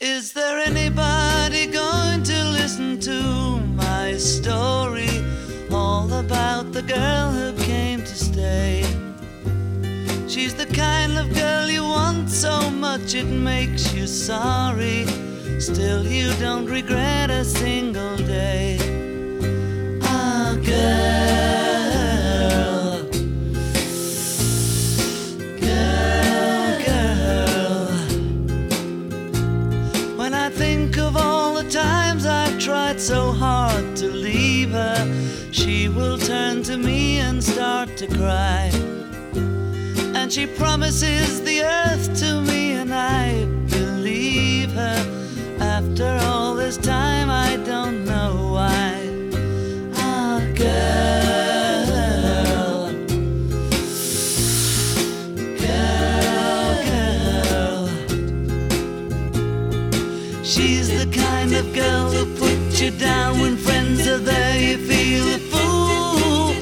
Is there anybody going to listen to my story? All about the girl who came to stay. She's the kind of girl you want so much it makes you sorry. Still you don't regret a single day. Ah, girl, girl, girl. When I think of all the times I've tried so hard to leave her, she will turn to me and start to cry. And she promises the earth to me, and I believe her. After all this time, I don't know why. Ah, girl, girl, girl. She's the kind of girl who puts you down when friends are there. You feel a fool.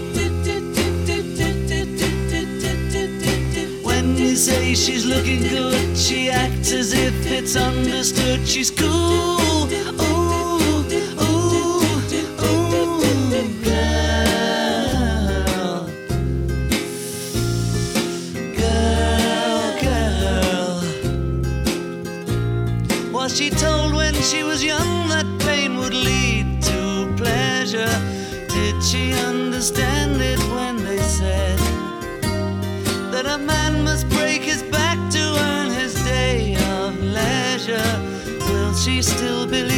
When you say she's looking good, she acts as if it's understood. She's cool. Ooh, ooh, ooh, girl, girl, girl. Was she told when she was young that pain would lead to pleasure? Did she understand it when they said that a man must break his back to earn his day of leisure? Will she still believe